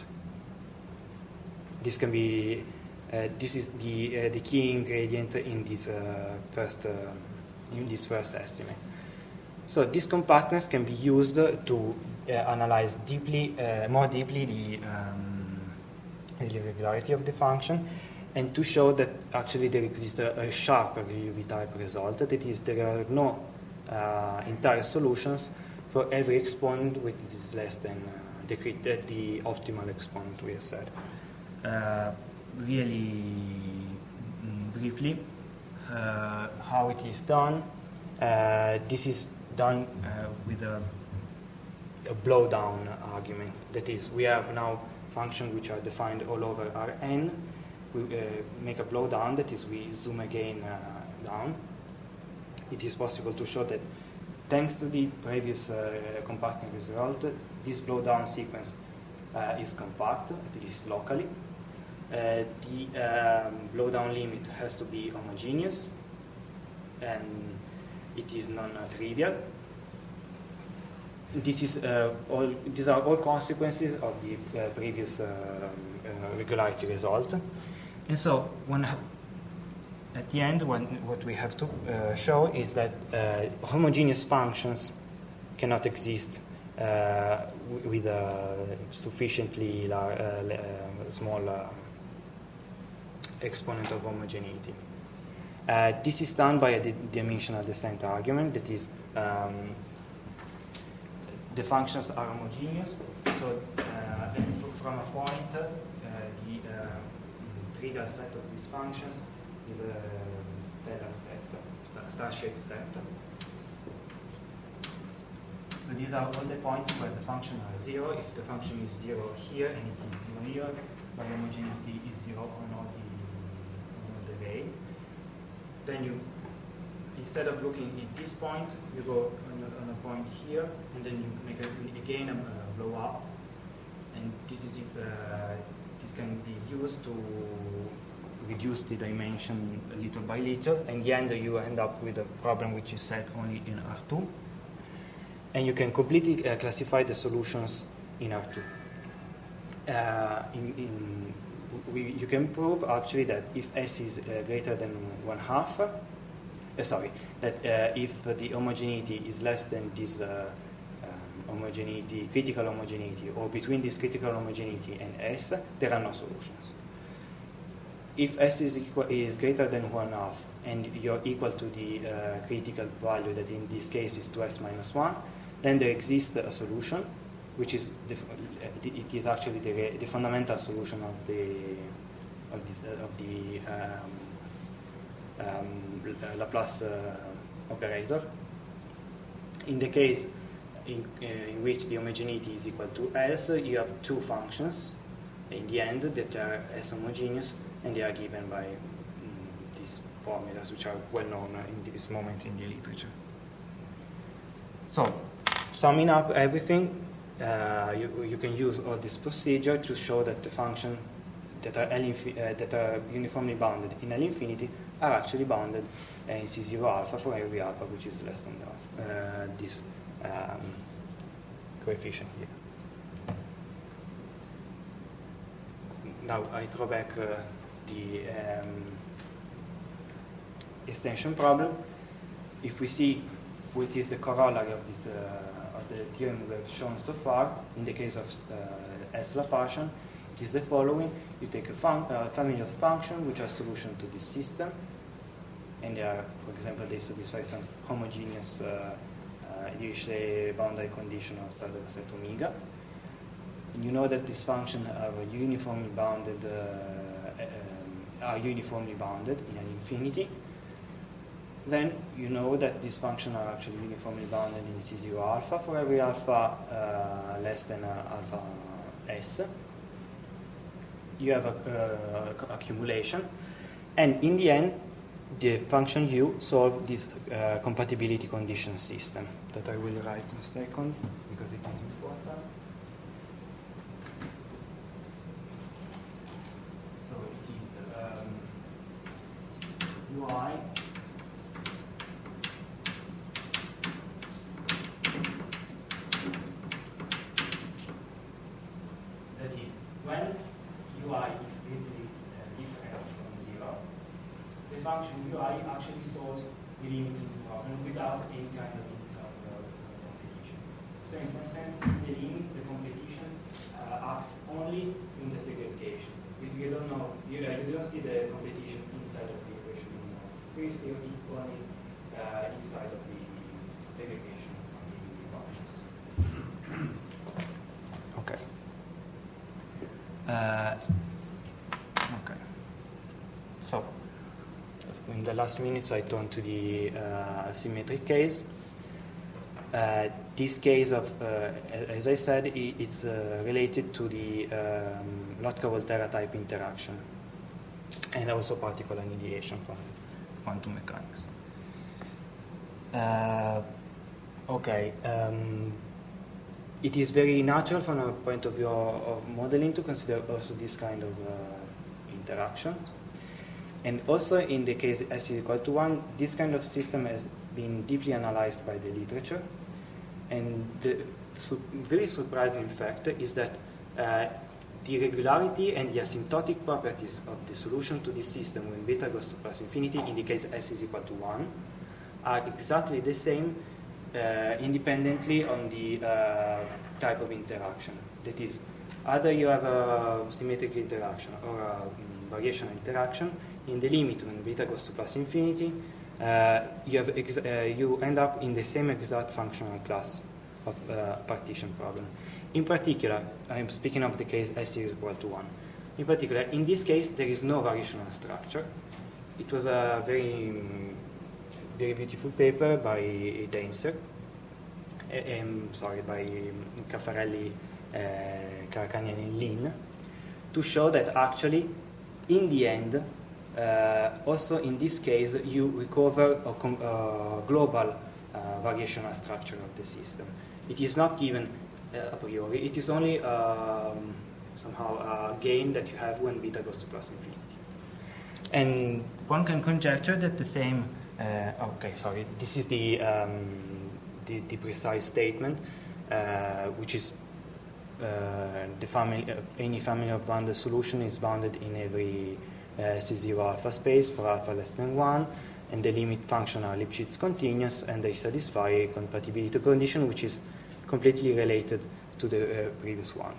This can be, uh, this is the uh, the key ingredient in this uh, first uh, in this first estimate. So this compactness can be used to uh, analyze deeply, uh, more deeply the, um, the irregularity of the function, and to show that actually there exists a, a sharp U type result. That is, there are no uh, entire solutions for every exponent which is less than uh, the, uh, the optimal exponent we have said. Uh, really mm, briefly, uh, how it is done. Uh, this is done uh, with a, a blow-down argument. That is, we have now functions which are defined all over Rn. We uh, make a blow-down, that is, we zoom again uh, down. It is possible to show that thanks to the previous uh, compactness result, this blow-down sequence uh, is compact, at least locally. Uh, the um, blow-down limit has to be homogeneous, and it is non-trivial. This is uh, all. These are all consequences of the uh, previous uh, uh, regularity result. And so, when at the end, when, what we have to uh, show is that uh, homogeneous functions cannot exist uh, with a sufficiently large, uh, uh, small uh, exponent of homogeneity. Uh, this is done by a di dimensional descent argument. That is, um, the functions are homogeneous. So, uh, from a point, uh, the uh, trivial set of these functions is a stellar set, star-shaped set. So these are all the points where the function are zero. If the function is zero here and it is zero here, the homogeneity is zero on all the on all the way. Then you instead of looking at this point, you go on a, on a point here, and then you make a, again a, a blow up, and this is uh, this can be used to reduce the dimension little by little. In the end, you end up with a problem which is set only in R two, and you can completely uh, classify the solutions in R two. Uh, in, in we, you can prove actually that if S is uh, greater than one half, uh, sorry, that uh, if the homogeneity is less than this uh, um, homogeneity, critical homogeneity, or between this critical homogeneity and S, there are no solutions. If S is, equal, is greater than one half and you're equal to the uh, critical value, that in this case is two S minus one, then there exists a solution, which is the, it is actually the, the fundamental solution of the of, this, uh, of the um, um, Laplace uh, operator. In the case in, uh, in which the homogeneity is equal to S, you have two functions in the end that are S homogeneous, and they are given by mm, these formulas, which are well known in this moment in the literature. So, summing up everything, uh, you, you can use all this procedure to show that the function that are, L infi uh, that are uniformly bounded in L infinity are actually bounded uh, in C zero alpha for every alpha which is less than alpha, uh, this um, coefficient here. Now I throw back uh, the um, extension problem. If we see what is the corollary of this uh, of the theorem we have shown so far, in the case of uh, S Laplacian, it is the following. You take a fun uh, family of functions which are solution to this system, and they are, for example, they satisfy some homogeneous uh, uh, Dirichlet boundary condition outside of a set omega. And you know that these functions are uniformly bounded, uh, um, are uniformly bounded in an infinity. Then you know that these functions are actually uniformly bounded in C zero alpha for every alpha uh, less than uh, alpha S. You have a uh, accumulation, and in the end, the function U solves this uh, compatibility condition system that I will write in a second because it is important. So it is um, U I that is when U I is strictly uh, different from zero, the function U I actually solves the limiting problem without any kind of, of uh, competition. So in some sense, the limit, the competition uh, acts only in the segregation. You, you don't know, you, uh, you don't see the competition inside of the equation anymore. You see it only uh, inside of the segregation continuity functions. Okay. Uh, okay. So, in the last minutes, I turn to the uh, symmetric case. Uh, this case of, uh, as I said, it's uh, related to the um, Lotka-Volterra type interaction, and also particle annihilation from quantum mechanics. Uh, okay. Um, It is very natural from a point of view of modeling to consider also this kind of uh, interactions. And also in the case S is equal to one, this kind of system has been deeply analyzed by the literature. And the su very surprising fact is that uh, the regularity and the asymptotic properties of the solution to this system when beta goes to plus infinity, in the case S is equal to one, are exactly the same Uh, independently on the uh, type of interaction. That is, either you have a symmetric interaction or a um, variational interaction. In the limit when beta goes to plus infinity, uh, you, have ex uh, you end up in the same exact functional class of uh, partition problem. In particular, I am speaking of the case S is equal to one. In particular, in this case, there is no variational structure. It was a very um, very beautiful paper by Deinzer, um, sorry, by Caffarelli, uh, Karakanian, and Lin, to show that actually, in the end, uh, also in this case you recover a com uh, global uh, variational structure of the system. It is not given uh, a priori, it is only um, somehow a gain that you have when beta goes to plus infinity. And one can conjecture that the same, uh, okay, sorry, this is the, um, the, the precise statement, uh, which is uh, the family, uh, any family of bounded solution is bounded in every uh, C zero alpha space for alpha less than one, and the limit function are Lipschitz continuous, and they satisfy a compatibility condition which is completely related to the uh, previous one.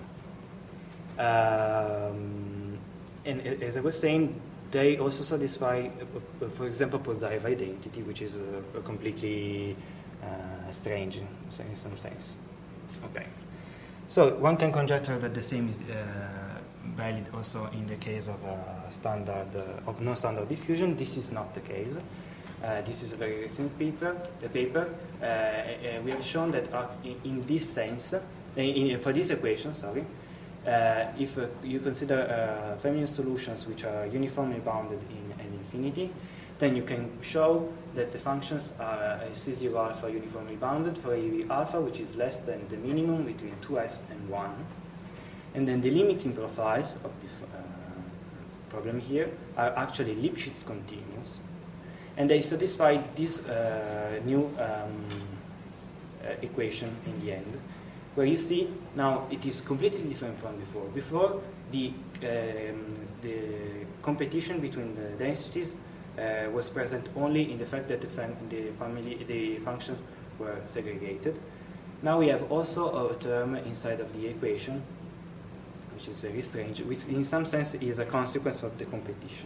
Um, and as I was saying, they also satisfy, uh, for example, Pozirev identity, which is uh, a completely uh, strange in some sense. Okay. So one can conjecture that the same is uh, valid also in the case of uh, standard uh, of non-standard diffusion. This is not the case. Uh, this is a very recent paper. The paper uh, uh, we have shown that uh, in, in this sense, uh, in, for this equation, sorry. Uh, if uh, you consider uh, feminine solutions which are uniformly bounded in n infinity, then you can show that the functions are C zero alpha uniformly bounded for A alpha, which is less than the minimum between two s and one. And then the limiting profiles of this uh, problem here are actually Lipschitz continuous. And they satisfy this uh, new um, uh, equation in the end, where you see now it is completely different from before. Before, the, um, the competition between the densities uh, was present only in the fact that the, fam the, family, the functions were segregated. Now we have also a term inside of the equation, which is very strange, which in some sense is a consequence of the competition.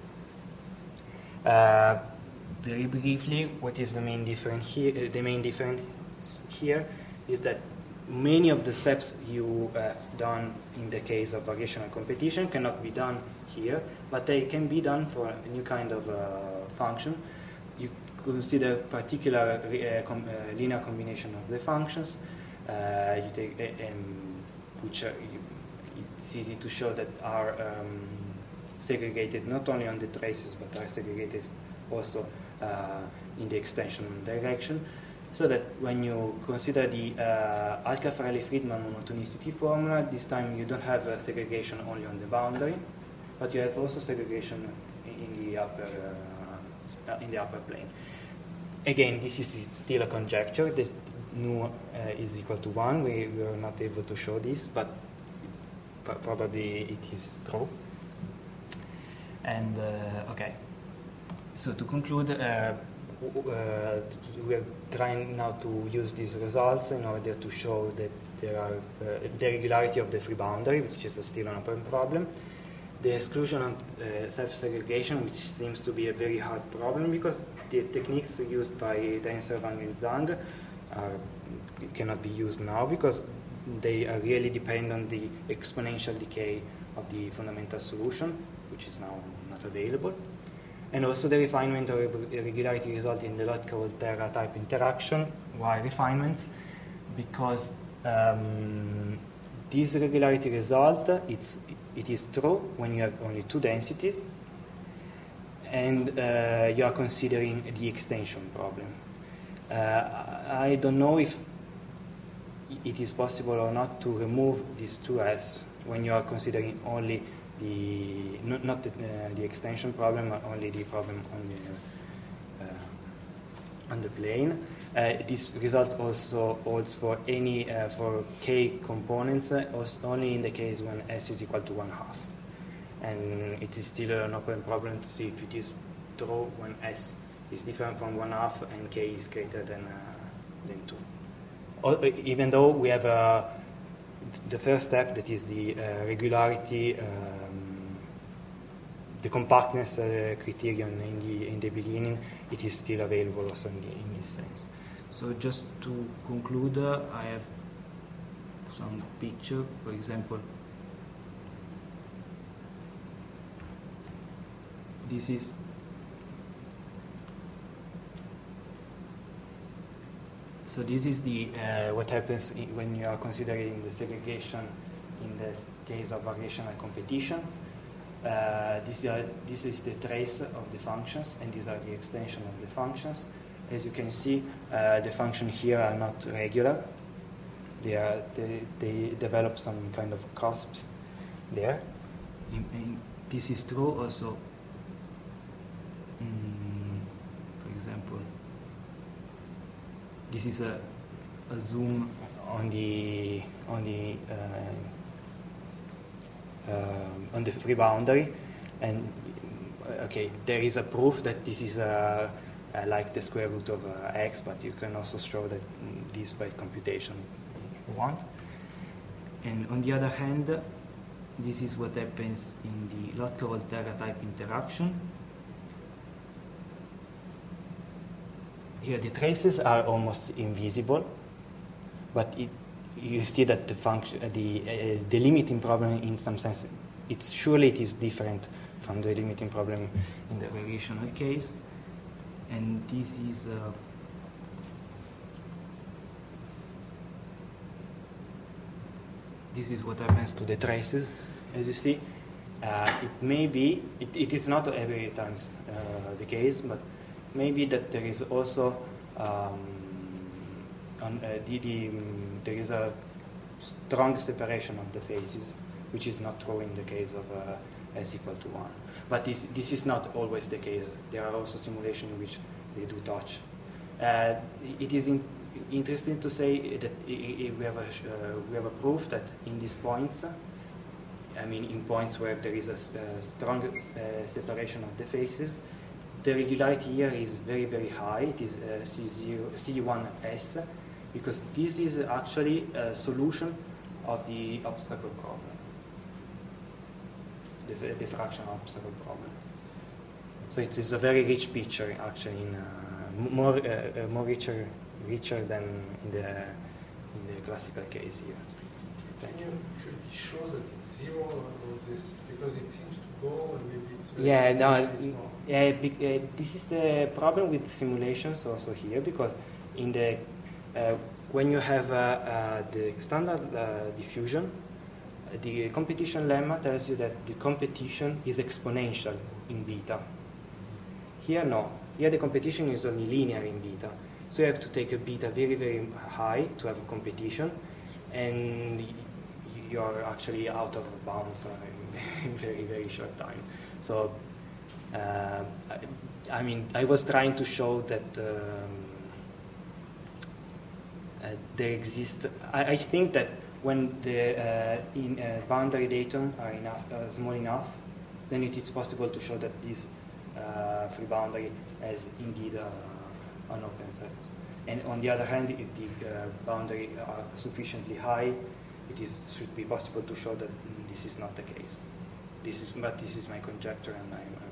Uh, very briefly, what is the main difference here? Uh, the main difference here is that many of the steps you have done in the case of variational competition cannot be done here, but they can be done for a new kind of uh, function. You consider particular uh, com uh, linear combination of the functions. Uh, you take uh, um, which are, you, it's easy to show that are um, segregated not only on the traces but are segregated also uh, in the extension direction. So that when you consider the uh, Alcafarelli-Friedman monotonicity formula, this time you don't have a segregation only on the boundary, but you have also segregation in the upper uh, in the upper plane. Again, this is still a conjecture. This nu uh, is equal to one. We, we are not able to show this, but probably it is true. And uh, okay. So to conclude. Uh, Uh, we are trying now to use these results in order to show that there are uh, the regularity of the free boundary, which is still an open problem, the exclusion of uh, self-segregation, which seems to be a very hard problem because the techniques used by Denser, Wang, and Zhang are, cannot be used now because they are really dependent on the exponential decay of the fundamental solution, which is now not available. And also the refinement of irregularity result in the Lotka-Volterra type interaction. Why refinements? Because um, this irregularity result, it's, it is true when you have only two densities, and uh, you are considering the extension problem. Uh, I don't know if it is possible or not to remove this two s when you are considering only The, not, not the, uh, the extension problem, but only the problem on the, uh, on the plane. Uh, this result also holds for any uh, for k components, uh, only in the case when s is equal to one half. And it is still an open problem to see if it is true when s is different from one half and k is greater than uh, than two. Or, even though we have uh, the first step, that is the uh, regularity. Uh, The compactness uh, criterion in the in the beginning, it is still available also in, the, in this sense. So just to conclude, uh, I have some picture. For example, this is so this is the uh, what happens in, when you are considering the segregation in the case of variational competition. uh, this, uh, this is the trace of the functions, and these are the extension of the functions. As you can see, uh, the functions here are not regular. They, are, they, they develop some kind of cusps there. In, in, this is true also, mm, for example, this is a, a zoom on the on the uh, uh, on the free boundary, and uh, okay, there is a proof that this is uh, uh, like the square root of uh, x, but you can also show that mm, this by computation if you want. And on the other hand, this is what happens in the Lotka-Volterra type interaction. Here the traces are almost invisible, but it, you see that the function, uh, the uh, the limiting problem in some sense, it's surely it is different from the limiting problem in the relational case, and this is. Uh, This is what happens to the traces, as you see. Uh, it may be, it, it is not every time uh, the case, but maybe that there is also, um, on, uh, the, the, um, there is a strong separation of the phases, which is not true in the case of uh, s equal to one. But this, this is not always the case. There are also simulations in which they do touch. Uh, it is in, interesting to say that we have, a, uh, we have a proof that in these points, I mean in points where there is a, a strong uh, separation of the phases, the regularity here is very, very high. It is uh, C zero, C one S, because this is actually a solution of the obstacle problem, the, the fraction obstacle problem. So it is a very rich picture, actually, in, uh, more, uh, more richer richer than in the in the classical case here. Can you should show that it's zero or this, because it seems to go and maybe it's very yeah no small. yeah be, uh, this is the problem with simulations also here, because in the uh, when you have uh, uh, the standard uh, diffusion, the competition lemma tells you that the competition is exponential in beta. Here no, here the competition is only linear in beta. So you have to take a beta very, very high to have a competition, and you're actually out of bounds in a very, very short time. So, uh, I, I mean, I was trying to show that um, uh, there exist. I, I think that when the uh, in, uh, boundary datum are enough, uh, small enough, then it is possible to show that this uh, free boundary has indeed uh, an open set. And on the other hand, if the uh, boundary are sufficiently high, it is should be possible to show that this is not the case. This is, but this is my conjecture, and I'm, I'm